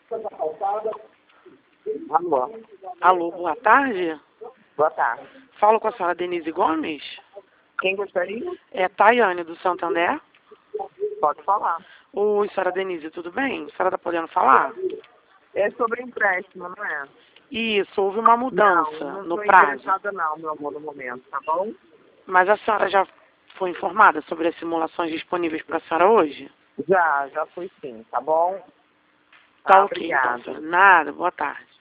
Alô. Alô, boa tarde. Boa tarde. Falo com a senhora Denise Gomes. Quem gostaria? É Tayane do Santander. Pode falar. Oi, senhora Denise, tudo bem? A senhora está podendo falar? É sobre empréstimo, não é? Isso, houve uma mudança Não no estou prazo. interessada não, meu amor, no momento, tá bom? Mas a senhora já foi informada sobre as simulações disponíveis para a senhora hoje? Já fui sim, tá bom? Tá ok, então, Obrigada. senhora. Nada, boa tarde.